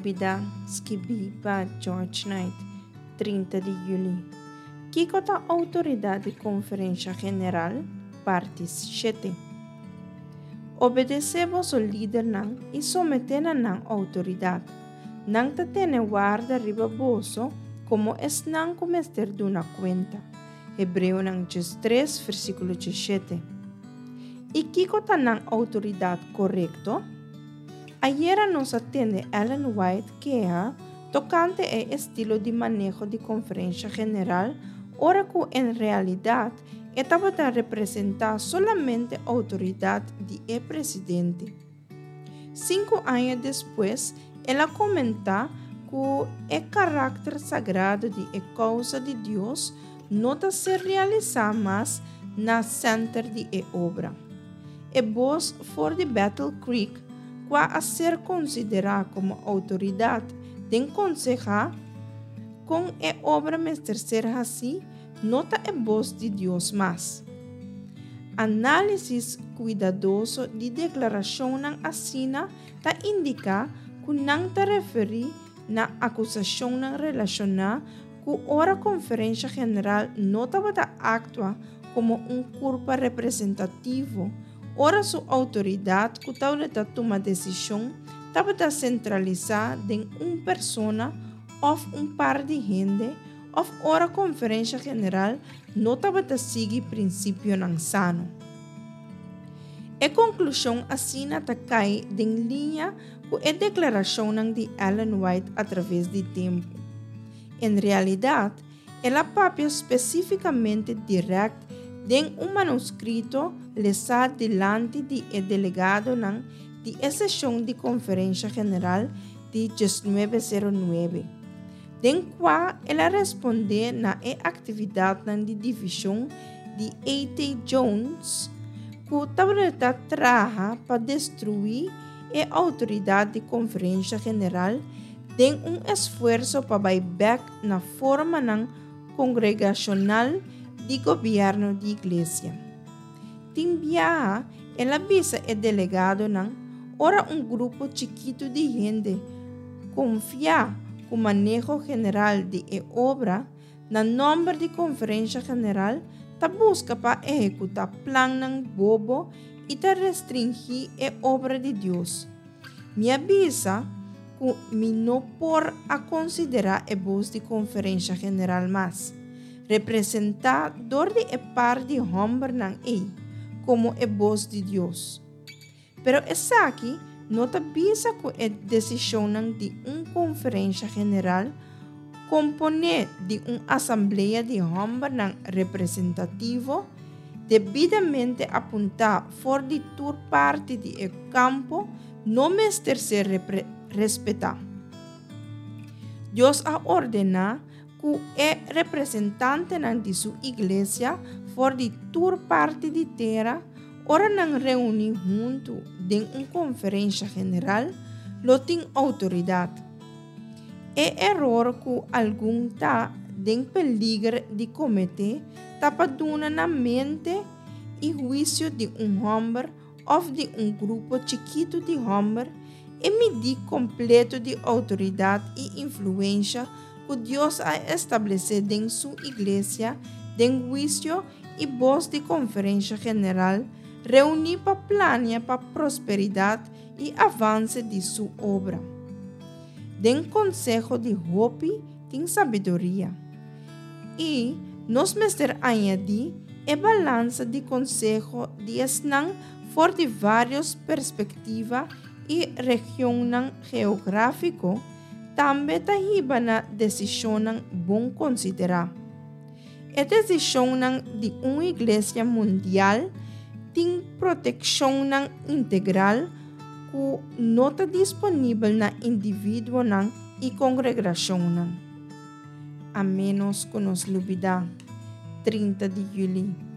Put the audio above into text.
lubida escrevi para George Knight, 30 de julho. Kiko ta autoridade de Conferência General, parte 7. Obedecemos o líder nang e sometena nang autoridade. Nang ta tene guarda riba boso, como es nang comester duna cuenta. Hebreu nang 3, versículo 7. E kiko ta nang autoridade correcto? Ayer nos atende Ellen White queja tocante el estilo de manejo de Conferencia General, ora que en realidad estaba a representar solamente autoridad del presidente. 5 años después, ella comenta que el carácter sagrado de la causa de Dios no se realiza más na center de la obra. El boss for the Battle Creek va a ser considerado como autoridad de consejar con la obra mestercer así, nota el voz de Dios más. Análisis cuidadoso de declaración asina ta indica que no te referi na acusación relacionada con ora Conferencia General no ta actua como un cuerpo representativo. Ora su autoridad que ta toma decisión ta centralizada en una persona o un par de gente o ora Conferencia General no ta sigue principio nan sano. A conclusão assina ta cai en linha com a declaração de Ellen White através do tempo. En realidade, ela papia especificamente direct en un manuscrito lesado delante de el delegado de la sesión de Conferencia General de 1909, den cual ela responde na actividad de división de A.T. Jones, que trabaja para destruir a autoridad de Conferencia General en un esfuerzo para buyback na forma congregacional de gobierno de iglesia. Timbiaha, ela avisa el delegado ora un grupo chiquito de gente confía con manejo general de obra na nombre de Conferencia General ta busca para ejecutar plan bobo y ta restringir a obra de Dios. Me avisa que me no por a considerar a voz de Conferencia General más. Representador de par de hombre como a voz de Dios. Pero essa aqui não te avisa que a decisão de uma conferência general compone de uma assembleia de hombre representativo devidamente apuntada for de toda parte do campo não mestre ser respetar. Deus a ordenar que o representante de sua igreja for de toda parte de terra, ora não reúne junto em uma conferência general, lo tem autoridade. É erro que algum tá em peligro de cometer, tapaduna na mente e juízo de homem ou de grupo chiquito de homem, e medir completo de autoridade e influência que Deus ha estabelecido em sua igreja, de juízo e voz de Conferência General, reunir para planear para prosperidade e avance de sua obra. Den consejo de Hopi tem sabedoria. E nos mestre añadir a balança de consejo de Esnan for de várias perspectivas e região geográfico, também tahiba na decisão bom considerar. A decisão de uma igreja mundial tem proteção integral que não está disponível na indivíduo e congregação. A menos que nos lubida 30 de julho.